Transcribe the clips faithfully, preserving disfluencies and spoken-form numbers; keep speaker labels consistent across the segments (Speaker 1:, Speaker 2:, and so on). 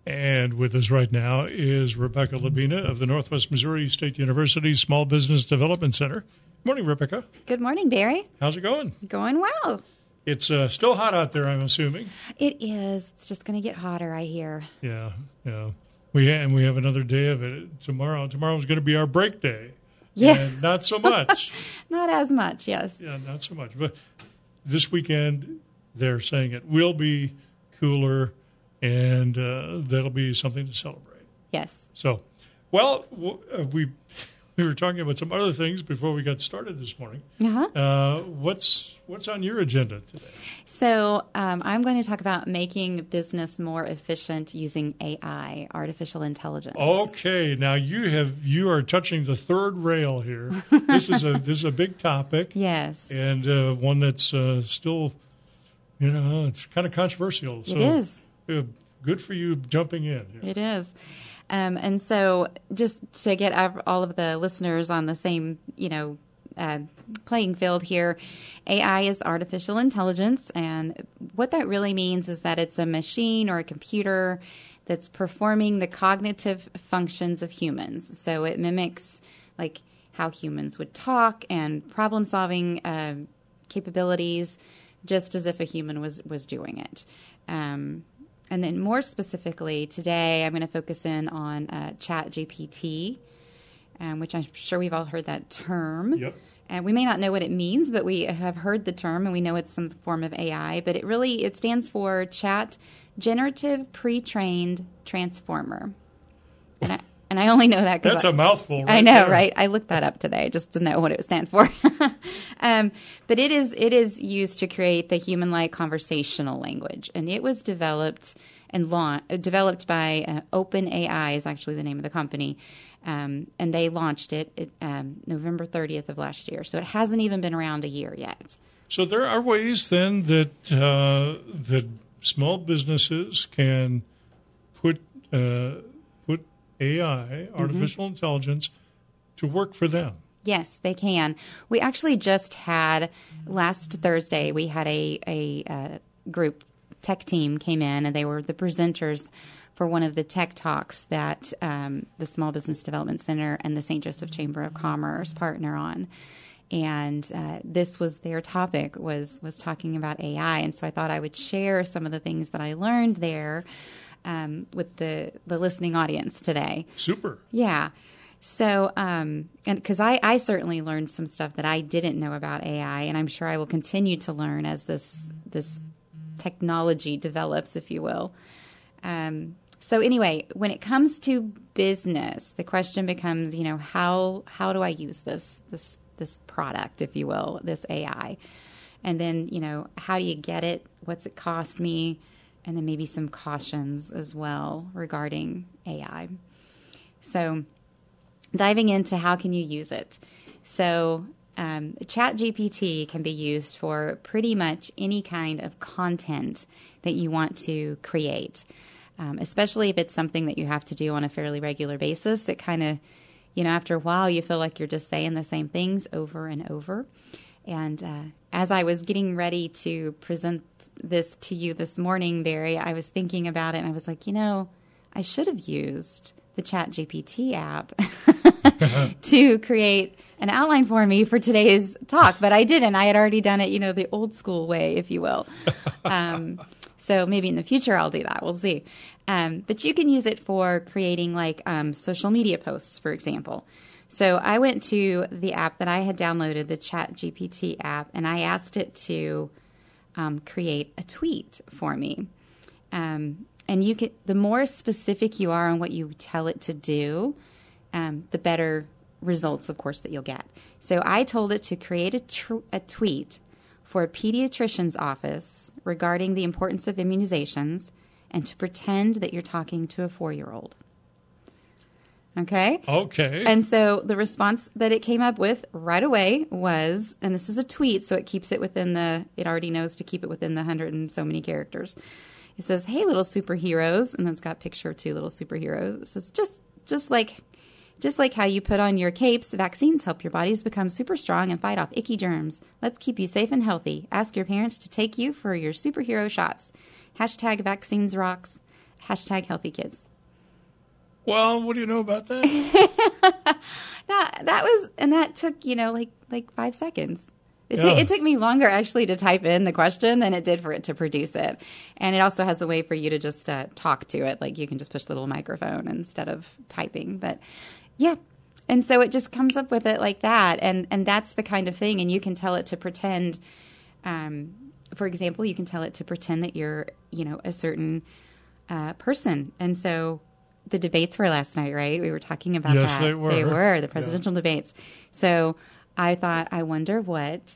Speaker 1: And with us right now is Rebecca Labina of the Northwest Missouri State University Small Business Development Center. Morning, Rebecca.
Speaker 2: Good morning, Barry.
Speaker 1: How's it going?
Speaker 2: Going well.
Speaker 1: It's uh, still hot out there, I'm assuming.
Speaker 2: It is. It's just going to get hotter, I hear.
Speaker 1: Yeah, yeah. We ha- and we have another day of it tomorrow. Tomorrow's going to be our break day.
Speaker 2: Yeah.
Speaker 1: And not so much.
Speaker 2: Not as much, yes.
Speaker 1: Yeah, not so much. But this weekend, they're saying it will be cooler, and uh, that'll be something to celebrate.
Speaker 2: Yes.
Speaker 1: So, well, w- uh, we we were talking about some other things before we got started this morning.
Speaker 2: Uh-huh.
Speaker 1: Uh, what's what's on your agenda today?
Speaker 2: So um, I'm going to talk about making business more efficient using A I, artificial intelligence.
Speaker 1: Okay, now you have you are touching the third rail here. This is a this is a big topic.
Speaker 2: Yes.
Speaker 1: And uh, one that's uh, still, you know, it's kind of controversial. So,
Speaker 2: it is.
Speaker 1: Uh, good for you jumping in. Here.
Speaker 2: It is. Um, and so just to get all of the listeners on the same, you know, uh, playing field here, A I is artificial intelligence. And what that really means is that it's a machine or a computer that's performing the cognitive functions of humans. So it mimics like how humans would talk and problem-solving uh, capabilities, just as if a human was, was doing it. Um And then more specifically, today I'm going to focus in on uh, ChatGPT, um, which I'm sure we've all heard that term.
Speaker 1: Yep.
Speaker 2: And we may not know what it means, but we have heard the term, and we know it's some form of A I. But it really, it stands for Chat Generative Pre-trained Transformer. And I, and I only know that because
Speaker 1: That's I, a mouthful, right
Speaker 2: I know,
Speaker 1: there.
Speaker 2: right? I looked that up today just to know what it stands for. um, but it is it is used to create the human-like conversational language, and it was developed and launched developed by uh, OpenAI is actually the name of the company, um, and they launched it, it um, November thirtieth of last year. So it hasn't even been around a year yet.
Speaker 1: So there are ways then that uh, that small businesses can put. Uh, A I, artificial mm-hmm. intelligence, to work for them.
Speaker 2: Yes, they can. We actually just had, last Thursday, we had a, a uh, group, tech team came in, and they were the presenters for one of the tech talks that um, the Small Business Development Center and the Saint Joseph Chamber of Commerce partner on. And uh, this was their topic, was was talking about A I. And so I thought I would share some of the things that I learned there Um, with the, the listening audience today.
Speaker 1: Super.
Speaker 2: Yeah. So, um, and because I, I certainly learned some stuff that I didn't know about A I, and I'm sure I will continue to learn as this this technology develops, if you will. Um, so anyway, when it comes to business, the question becomes, you know, how how do I use this this this product, if you will, this A I, and then, you know, how do you get it? What's it cost me? And then maybe some cautions as well regarding A I. So diving into how can you use it. So um, ChatGPT can be used for pretty much any kind of content that you want to create, um, especially if it's something that you have to do on a fairly regular basis. It kind of, you know, after a while you feel like you're just saying the same things over and over. And uh, as I was getting ready to present this to you this morning, Barry, I was thinking about it, and I was like, you know, I should have used the ChatGPT app to create an outline for me for today's talk, but I didn't. I had already done it, you know, the old school way, if you will. Um, so maybe in the future I'll do that. We'll see. Um, but you can use it for creating like um, social media posts, for example. So I went to the app that I had downloaded, the ChatGPT app, and I asked it to um, create a tweet for me. Um, and you can, the more specific you are on what you tell it to do, um, the better results, of course, that you'll get. So I told it to create a, tr- a tweet for a pediatrician's office regarding the importance of immunizations and to pretend that you're talking to a four-year-old. Okay?
Speaker 1: Okay.
Speaker 2: And so the response that it came up with right away was, and this is a tweet, so it keeps it within the, it already knows to keep it within the hundred and so many characters. It says, "Hey, little superheroes," and then it's got a picture of two little superheroes. It says, just just like just like how you put on your capes, vaccines help your bodies become super strong and fight off icky germs. Let's keep you safe and healthy. Ask your parents to take you for your superhero shots. Hashtag vaccines rocks. Hashtag healthy kids.
Speaker 1: Well, what do you know about that?
Speaker 2: that that was, and that took, you know, like like five seconds. It,
Speaker 1: yeah.
Speaker 2: t- it took me longer actually to type in the question than it did for it to produce it. And it also has a way for you to just uh, talk to it. Like you can just push the little microphone instead of typing. But yeah. And so it just comes up with it like that. And, and that's the kind of thing. And you can tell it to pretend, um, for example, you can tell it to pretend that you're, you know, a certain uh, person. And so the debates were last night, right? We were talking about
Speaker 1: yes,
Speaker 2: that.
Speaker 1: Yes, they were.
Speaker 2: They were, the presidential yeah. debates. So I thought, I wonder what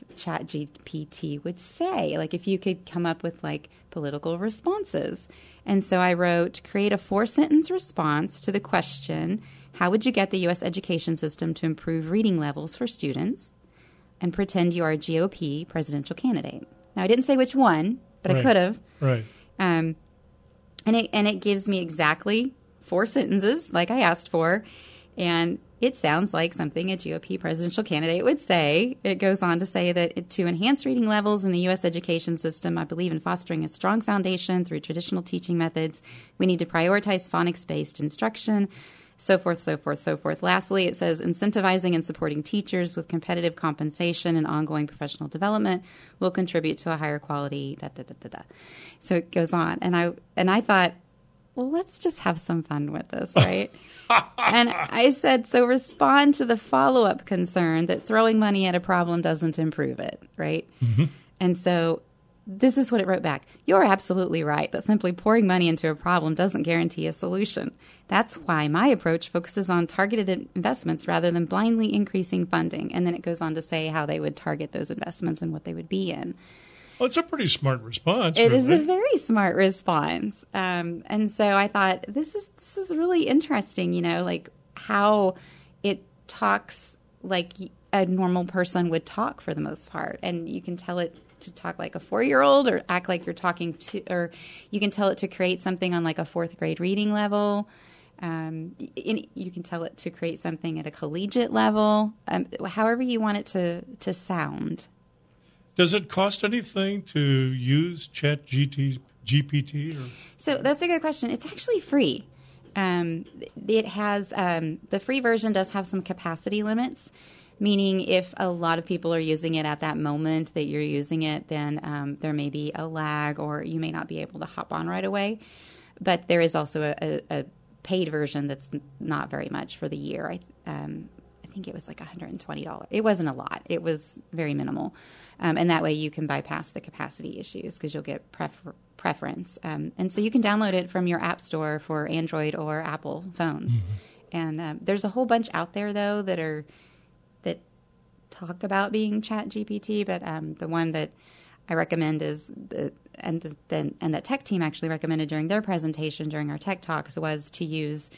Speaker 2: ChatGPT would say. Like if you could come up with like political responses. And so I wrote, create a four-sentence response to the question, how would you get the U S education system to improve reading levels for students? And pretend you are a G O P presidential candidate. Now, I didn't say which one, but
Speaker 1: right.
Speaker 2: I could have.
Speaker 1: Right.
Speaker 2: Um, and it and it gives me exactly four sentences, like I asked for. And it sounds like something a G O P presidential candidate would say. It goes on to say that it, to enhance reading levels in the U S education system, I believe in fostering a strong foundation through traditional teaching methods. We need to prioritize phonics-based instruction, so forth, so forth, so forth. Lastly, it says incentivizing and supporting teachers with competitive compensation and ongoing professional development will contribute to a higher quality, da, da, da, da, da. So it goes on. And I and I thought, well, let's just have some fun with this, right? And I said, so respond to the follow-up concern that throwing money at a problem doesn't improve it, right?
Speaker 1: Mm-hmm.
Speaker 2: And so this is what it wrote back. You're absolutely right that simply pouring money into a problem doesn't guarantee a solution. That's why my approach focuses on targeted investments rather than blindly increasing funding. And then it goes on to say how they would target those investments and what they would be in.
Speaker 1: Well, it's a pretty smart response.
Speaker 2: It
Speaker 1: really.
Speaker 2: is a very smart response. Um, and so I thought, this is this is really interesting, you know, like how it talks like a normal person would talk for the most part. And you can tell it to talk like a four-year-old or act like you're talking to, or you can tell it to create something on like a fourth grade reading level. Um, you can tell it to create something at a collegiate level, um, however you want it to, to sound.
Speaker 1: Does it cost anything to use Chat G P T? Or?
Speaker 2: So that's a good question. It's actually free. Um, it has um, the free version does have some capacity limits, meaning if a lot of people are using it at that moment that you're using it, then um, there may be a lag or you may not be able to hop on right away. But there is also a, a, a paid version that's not very much for the year. I, um, I think it was like one hundred twenty dollars. It wasn't a lot. It was very minimal. Um, and that way you can bypass the capacity issues because you'll get prefer- preference. Um, and so you can download it from your app store for Android or Apple phones. Mm-hmm. And um, there's a whole bunch out there, though, that are that talk about being Chat G P T. But um, the one that I recommend is, the, and, the, the, and that tech team actually recommended during their presentation during our tech talks was to use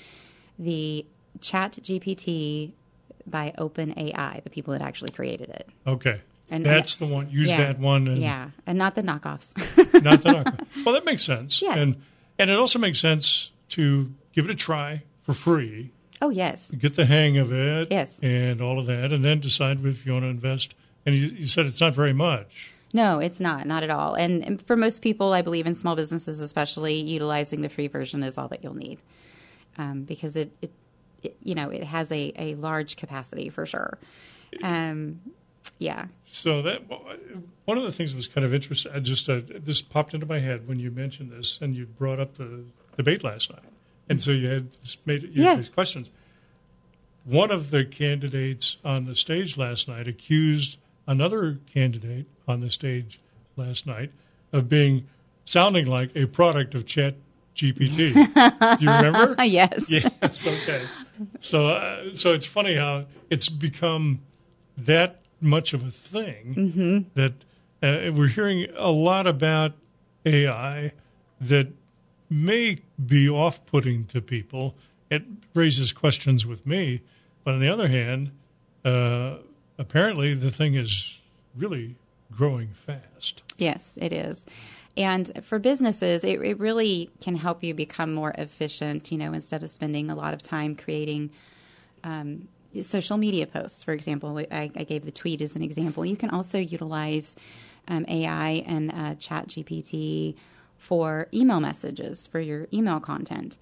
Speaker 2: the Chat G P T by OpenAI, the people that actually created it.
Speaker 1: Okay. And that's and, the one. Use
Speaker 2: yeah,
Speaker 1: that one. And
Speaker 2: yeah, and not the knockoffs.
Speaker 1: not the knockoffs. Well, that makes sense.
Speaker 2: Yes.
Speaker 1: And and it also makes sense to give it a try for free.
Speaker 2: Oh, yes.
Speaker 1: Get the hang of it.
Speaker 2: Yes.
Speaker 1: And all of that, and then decide if you want to invest. And you, you said it's not very much.
Speaker 2: No, it's not. Not at all. And, and for most people, I believe in small businesses especially, utilizing the free version is all that you'll need. Um, because it, it, it, you know, it has a, a large capacity for sure. Um Yeah.
Speaker 1: So that one of the things that was kind of interesting. I just uh, this popped into my head when you mentioned this, and you brought up the debate last night, and so you had this made you
Speaker 2: yeah.
Speaker 1: had these questions. One of the candidates on the stage last night accused another candidate on the stage last night of being sounding like a product of Chat G P T. Do you remember?
Speaker 2: Yes.
Speaker 1: Yes. Okay. So, uh, so it's funny how it's become that much of a thing
Speaker 2: mm-hmm.
Speaker 1: that uh, we're hearing a lot about A I that may be off-putting to people. It raises questions with me, but on the other hand, uh, apparently the thing is really growing fast.
Speaker 2: Yes, it is. And for businesses, it, it really can help you become more efficient, you know, instead of spending a lot of time creating um, social media posts, for example. I, I gave the tweet as an example. You can also utilize um, A I and uh, Chat G P T for email messages, for your email content.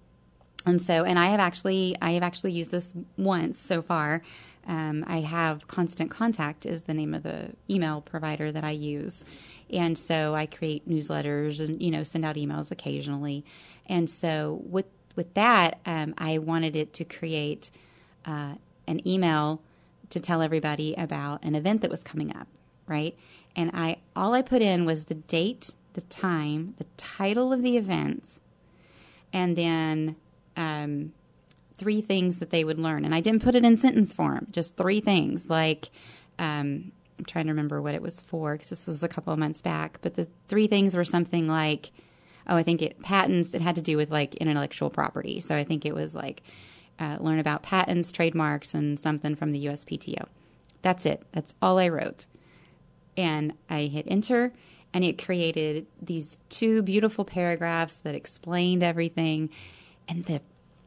Speaker 2: And so, and I have actually, I have actually used this once so far. Um, I have Constant Contact is the name of the email provider that I use. And so I create newsletters and, you know, send out emails occasionally. And so with, with that, um, I wanted it to create uh, an email to tell everybody about an event that was coming up, right? And I, all I put in was the date, the time, the title of the event, and then um, three things that they would learn. And I didn't put it in sentence form, just three things. Like, um, I'm trying to remember what it was for because this was a couple of months back. But the three things were something like, oh, I think it patents. It had to do with like intellectual property. So I think it was like uh, learn about patents, trademarks, and something from the U S P T O. That's it. That's all I wrote. And I hit enter, and it created these two beautiful paragraphs that explained everything. And the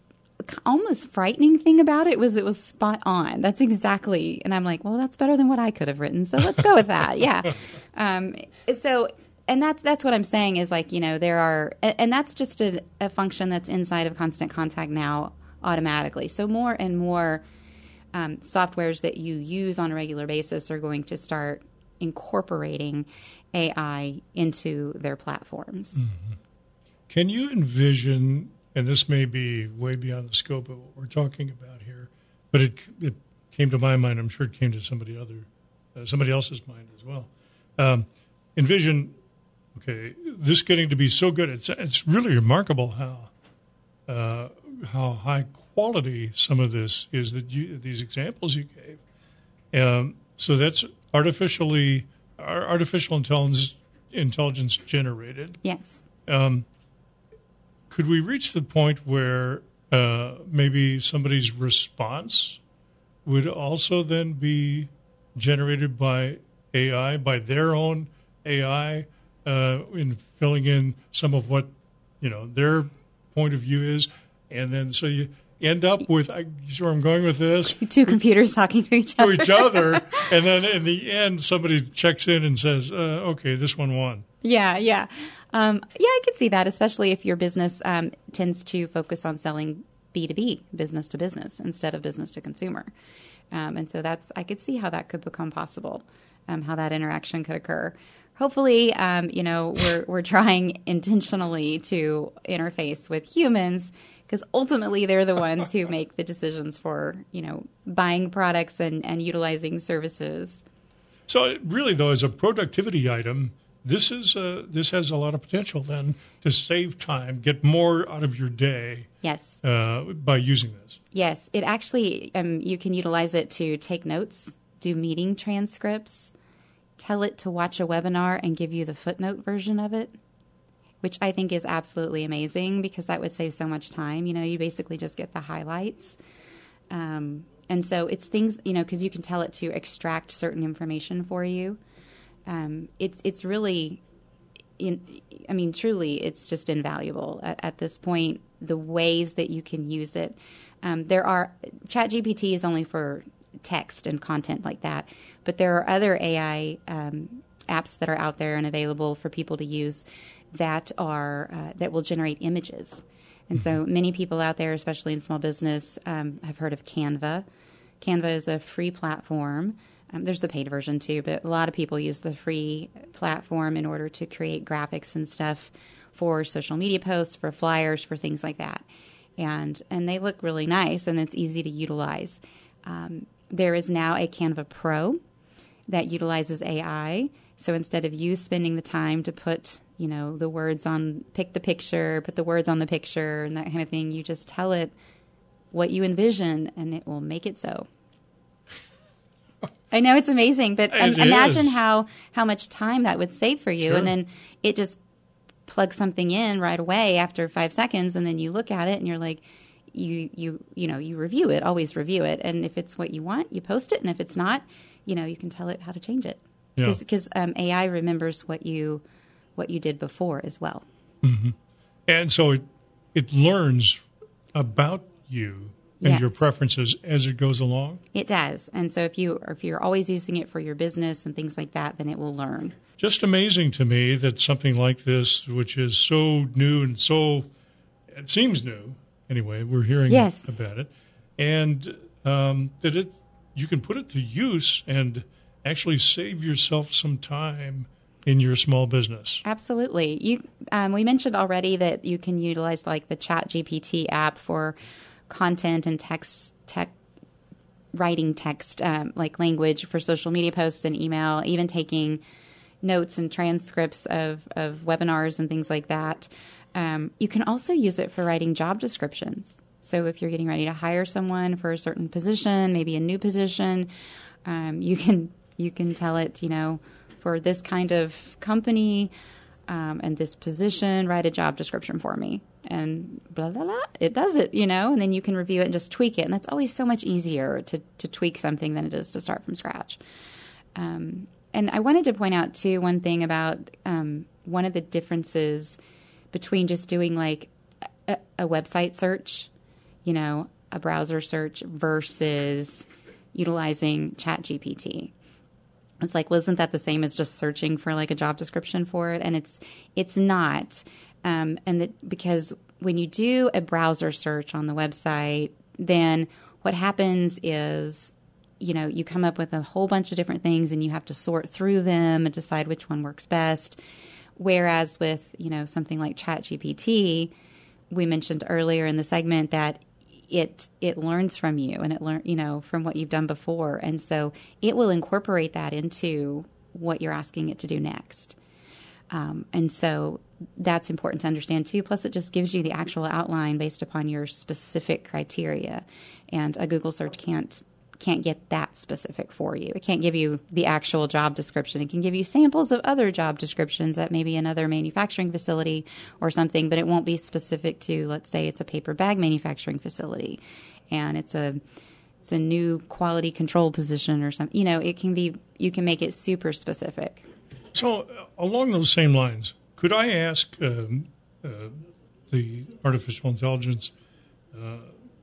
Speaker 2: almost frightening thing about it was it was spot on. That's exactly. And I'm like, well, that's better than what I could have written. So let's go with that. Yeah. Um, so, and that's that's what I'm saying is like, you know, there are, and that's just a, a function that's inside of Constant Contact now automatically. So more and more um, softwares that you use on a regular basis are going to start incorporating A I into their platforms.
Speaker 1: Mm-hmm. Can you envision, and this may be way beyond the scope of what we're talking about here, but it it came to my mind. I'm sure it came to somebody other, uh, somebody else's mind as well. Um, envision, okay, this getting to be so good. It's it's really remarkable how uh, how high quality some of this is that you these examples you gave. Um, so that's artificially artificial intelligence intelligence generated.
Speaker 2: Yes.
Speaker 1: Um, could we reach the point where uh, maybe somebody's response would also then be generated by A I, by their own A I, uh, in filling in some of what, you know, their point of view is, and then so you end up with, I see where I'm going with this.
Speaker 2: Two computers talking to each other.
Speaker 1: To each other, and then in the end, somebody checks in and says, uh, okay, this one won.
Speaker 2: Yeah, yeah. Um, yeah, I could see that, especially if your business um, tends to focus on selling B two B, business to business, instead of business to consumer. Um, and so that's, I could see how that could become possible, um, how that interaction could occur. Hopefully, um, you know, we're we're trying intentionally to interface with humans, because ultimately they're the ones who make the decisions for, you know, buying products and, and utilizing services.
Speaker 1: So really, though, as a productivity item, this is uh, this has a lot of potential then to save time, get more out of your day.
Speaker 2: Yes.
Speaker 1: Uh, by using this.
Speaker 2: Yes, it actually um, you can utilize it to take notes, do meeting transcripts, tell it to watch a webinar and give you the footnote version of it, which I think is absolutely amazing because that would save so much time. You know, you basically just get the highlights. Um, and so it's things, you know, because you can tell it to extract certain information for you. Um, it's it's really, in, I mean, truly, it's just invaluable at, at this point, the ways that you can use it. Um, there are, ChatGPT is only for text and content like that, but there are other A I um, apps that are out there and available for people to use that are uh, that will generate images. And mm-hmm. so many people out there, especially in small business, um, have heard of Canva. Canva is a free platform. Um, there's the paid version too, but a lot of people use the free platform in order to create graphics and stuff for social media posts, for flyers, for things like that. And and they look really nice, and it's easy to utilize. Um, there is now a Canva Pro that utilizes A I. So instead of you spending the time to put, you know, the words on, pick the picture, put the words on the picture and that kind of thing, you just tell it what you envision, and it will make it so. I know it's amazing, but um, imagine is. how how much time that would save for you. Sure. And then it just plugs something in right away after five seconds, and then you look at it and you're like, you you you know, you review it, always review it. And if it's what you want, you post it. And if it's not, you know, you can tell it how to change it. Because yeah. um, A I remembers what you what you did before as well.
Speaker 1: Mm-hmm. And so it it learns about you and
Speaker 2: Yes.
Speaker 1: your preferences as it goes along?
Speaker 2: It does. And so if you if you're always using it for your business and things like that, then it will learn.
Speaker 1: Just amazing to me that something like this, which is so new and so, it seems new, anyway, we're hearing
Speaker 2: Yes.
Speaker 1: about it, and um, that it you can put it to use and actually save yourself some time in your small business.
Speaker 2: Absolutely. You um, we mentioned already that you can utilize like the Chat G P T app for content and text tech writing text um, like language for social media posts and email, even taking notes and transcripts of, of webinars and things like that. Um, you can also use it for writing job descriptions. So if you're getting ready to hire someone for a certain position, maybe a new position, um, you can you can tell it, you know, for this kind of company um, and this position, write a job description for me. And blah, blah, blah. It does it, you know, and then you can review it and just tweak it. And that's always so much easier to, to tweak something than it is to start from scratch. Um, and I wanted to point out, too, one thing about um, one of the differences between just doing like a, a website search, you know, a browser search versus utilizing Chat G P T. It's like, well, isn't that the same as just searching for like a job description for it? And it's it's not. Um, and that because when you do a browser search on the website, then what happens is, you know, you come up with a whole bunch of different things and you have to sort through them and decide which one works best. Whereas with, you know, something like Chat G P T, we mentioned earlier in the segment that it it learns from you and it learn you know from what you've done before, and so it will incorporate that into what you're asking it to do next. Um, and so that's important to understand too. Plus, it just gives you the actual outline based upon your specific criteria, and a Google search can't can't get that specific for you. It can't give you the actual job description. It can give you samples of other job descriptions at maybe another manufacturing facility or something, but it won't be specific to, let's say it's a paper bag manufacturing facility and it's a it's a new quality control position or something. You know, it can be, you can make it super specific.
Speaker 1: So uh, along those same lines, could I ask um, uh, the artificial intelligence uh,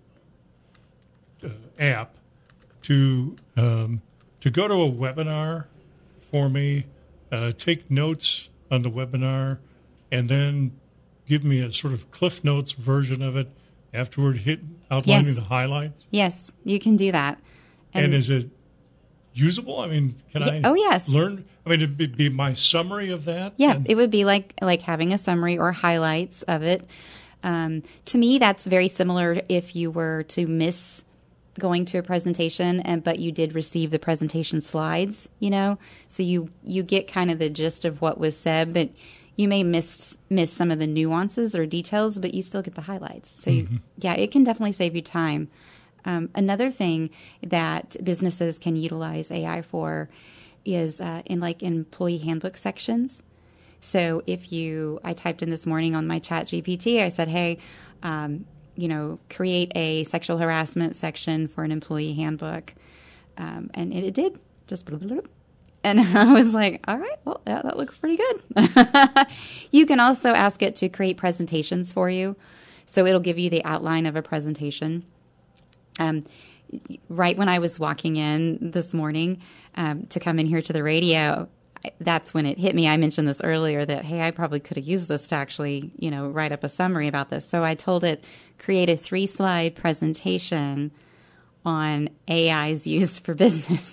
Speaker 1: uh, app to um, to go to a webinar for me, uh, take notes on the webinar, and then give me a sort of Cliff Notes version of it afterward, hit outlining
Speaker 2: Yes.
Speaker 1: the highlights?
Speaker 2: Yes, you can do that.
Speaker 1: And, is it usable? I mean, can
Speaker 2: Yeah,
Speaker 1: I
Speaker 2: oh, yes.
Speaker 1: learn? I mean, it'd be- be my summary of that?
Speaker 2: Yeah,
Speaker 1: And-
Speaker 2: it would be like like having a summary or highlights of it. Um, to me, that's very similar if you were to miss going to a presentation, and but you did receive the presentation slides, you know, so you you get kind of the gist of what was said, but you may miss miss some of the nuances or details, but you still get the highlights. So you, yeah, it can definitely save you time. Um, another thing that businesses can utilize A I for is uh, in like employee handbook sections. So if you, I typed in this morning on my Chat G P T, I said, hey, um, you know, create a sexual harassment section for an employee handbook. Um, and it, it did, just blah, blah, blah. And I was like, all right, well, yeah, that looks pretty good. You can also ask it to create presentations for you. So it'll give you the outline of a presentation. Um, right when I was walking in this morning um, to come in here to the radio, that's when it hit me. I mentioned this earlier that, hey, I probably could have used this to actually, you know, write up a summary about this. So I told it, create a three-slide presentation on A I's use for business.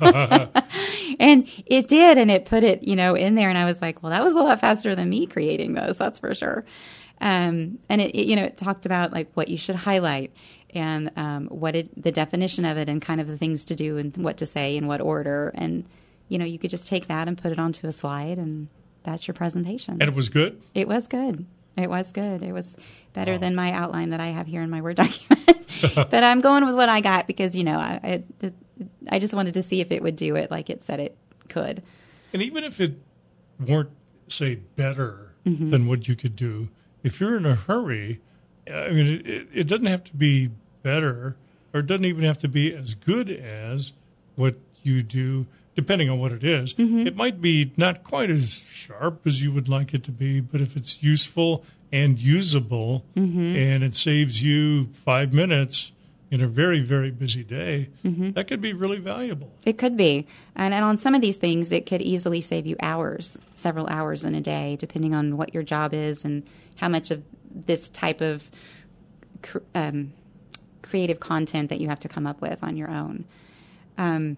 Speaker 2: And it did, and it put it, you know, in there. And I was like, well, that was a lot faster than me creating those, that's for sure. Um, and it, it, you know, it talked about like what you should highlight and um, what it, the definition of it and kind of the things to do and what to say in what order. And, you know, you could just take that and put it onto a slide, and that's your presentation.
Speaker 1: And it was good?
Speaker 2: It was good. It was good. It was better
Speaker 1: Wow.
Speaker 2: than my outline that I have here in my Word document. But I'm going with what I got because, you know, I, it, it, I just wanted to see if it would do it like it said it could.
Speaker 1: And even if it weren't, say, better
Speaker 2: Mm-hmm.
Speaker 1: than what you could do, if you're in a hurry, I mean, it, it, it doesn't have to be better, or it doesn't even have to be as good as what you do, depending on what it is.
Speaker 2: Mm-hmm.
Speaker 1: It might be not quite as sharp as you would like it to be, but if it's useful and usable,
Speaker 2: Mm-hmm.
Speaker 1: and it saves you five minutes in a very, very busy day,
Speaker 2: Mm-hmm.
Speaker 1: that could be really valuable.
Speaker 2: It could be. And, and on some of these things, it could easily save you hours, several hours in a day, depending on what your job is and how much of this type of cr- um, creative content that you have to come up with on your own. Um,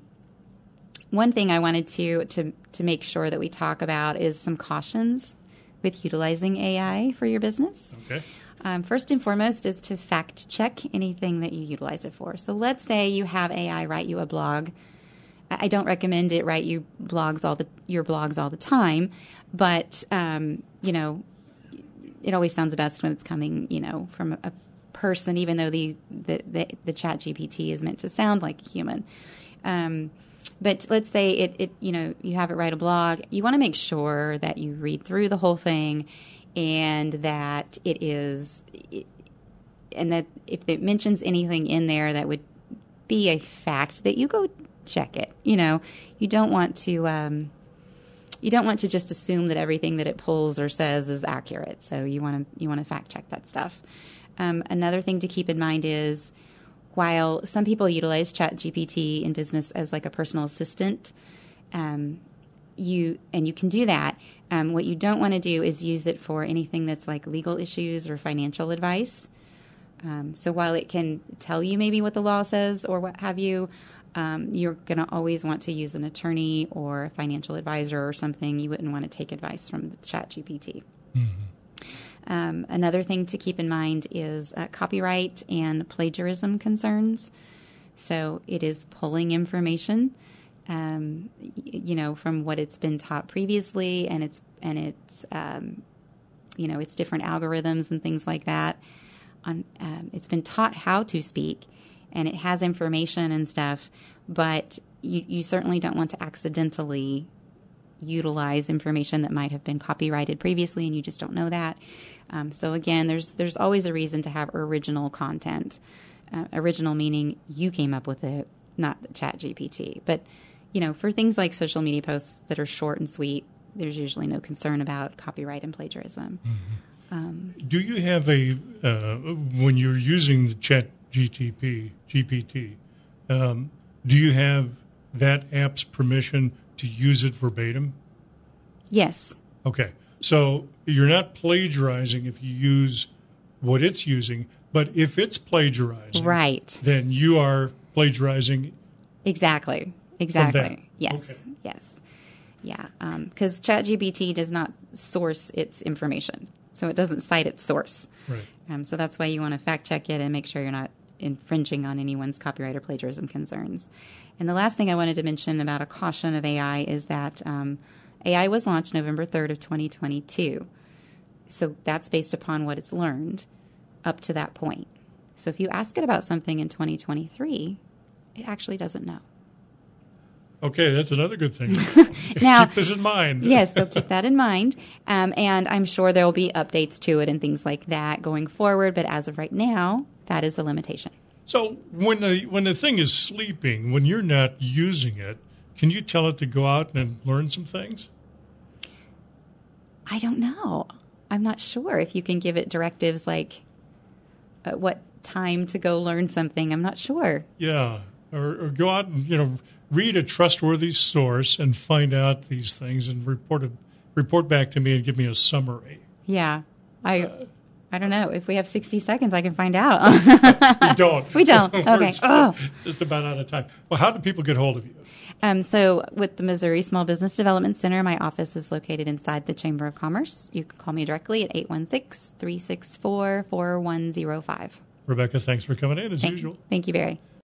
Speaker 2: one thing I wanted to, to, to make sure that we talk about is some cautions with utilizing A I for your business.
Speaker 1: Okay.
Speaker 2: Um, first and foremost is to fact check anything that you utilize it for. So let's say you have A I write you a blog. I I don't recommend it write you blogs all the your blogs all the time, but um, you know, it always sounds best when it's coming, you know, from a, a person, even though the the, the the Chat G P T is meant to sound like a human. Um, but let's say it, it, you know, you have it write a blog. You want to make sure that you read through the whole thing, and that it is, and that if it mentions anything in there that would be a fact, that you go check it. You know, you don't want to, um, you don't want to just assume that everything that it pulls or says is accurate. So you want to, you want to fact check that stuff. Um, another thing to keep in mind is, while some people utilize Chat G P T in business as like a personal assistant, um, you and you can do that. Um, what you don't want to do is use it for anything that's like legal issues or financial advice. Um, so while it can tell you maybe what the law says or what have you, um, you're going to always want to use an attorney or a financial advisor or something. You wouldn't want to take advice from the Chat G P T. Mm-hmm. Um, another thing to keep in mind is uh, copyright and plagiarism concerns. So it is pulling information, um, y- you know, from what it's been taught previously, and it's and it's um, you know, it's different algorithms and things like that. On um, it's been taught how to speak, and it has information and stuff, but you, you certainly don't want to accidentally utilize information that might have been copyrighted previously, and you just don't know that. Um, so again, there's there's always a reason to have original content. Uh, original meaning you came up with it, not the Chat G P T. But you know, for things like social media posts that are short and sweet, there's usually no concern about copyright and plagiarism.
Speaker 1: Mm-hmm.
Speaker 2: Um,
Speaker 1: Do you have a uh, when you're using the Chat G P T? Um, do you have that app's permission to use it verbatim?
Speaker 2: yes.
Speaker 1: Okay. So you're not plagiarizing if you use what it's using, but if it's plagiarizing,
Speaker 2: Right.
Speaker 1: then you are plagiarizing.
Speaker 2: Exactly.
Speaker 1: that.
Speaker 2: Exactly. Yes.
Speaker 1: Okay.
Speaker 2: Yes. Yeah. Because Chat G P T does not source its information, so it doesn't cite its source.
Speaker 1: Right.
Speaker 2: Um, so that's why you want to fact check it and make sure you're not infringing on anyone's copyright or plagiarism concerns. And the last thing I wanted to mention about a caution of A I is that um, A I was launched November third of twenty twenty-two. So that's based upon what it's learned up to that point. So if you ask it about something in twenty twenty-three, it actually doesn't know.
Speaker 1: Okay, that's another good thing.
Speaker 2: Now,
Speaker 1: keep this in mind.
Speaker 2: Yes, so keep that in mind. Um, and I'm sure there will be updates to it and things like that going forward. But as of right now, that is a limitation.
Speaker 1: So when the when the thing is sleeping, when you're not using it, can you tell it to go out and learn some things?
Speaker 2: I don't know. I'm not sure if you can give it directives like uh, what time to go learn something. I'm not sure.
Speaker 1: Yeah, or, or go out and you know read a trustworthy source and find out these things and report a, report back to me and give me a summary.
Speaker 2: Yeah, I uh, I don't know. If we have sixty seconds, I can find out.
Speaker 1: We don't.
Speaker 2: We don't.
Speaker 1: We're
Speaker 2: Okay.
Speaker 1: just,
Speaker 2: Oh.
Speaker 1: just about out of time. Well, how do people get hold of you?
Speaker 2: Um, so with the Missouri Small Business Development Center, my office is located inside the Chamber of Commerce. You can call me directly at eight one six, three six four, four one zero five.
Speaker 1: Rebecca, thanks for coming in as
Speaker 2: Thank,
Speaker 1: usual.
Speaker 2: thank you, Barry.